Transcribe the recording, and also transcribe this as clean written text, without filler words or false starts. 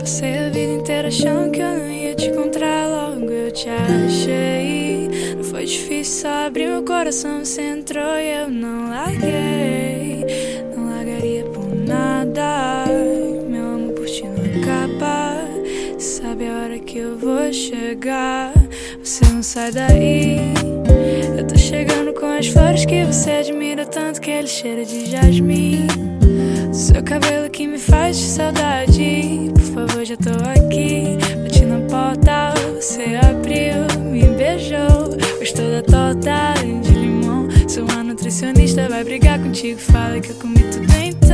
Passei a vida inteira achando que eu não ia te encontrar, logo eu te achei. Não foi difícil só abrir meu coração, você entrou e eu não larguei. Não largaria por nada, meu amor por ti não acaba. Sabe a hora que eu vou chegar, você não sai daí. Eu tô chegando com as flores que você admira tanto, que ele cheira de jasmim. Seu cabelo que me faz de saudade, por favor já tô aqui. Bati na porta, você abriu, me beijou, gostou da torta de limão. Sua nutricionista vai brigar contigo, fala que eu comi tudo em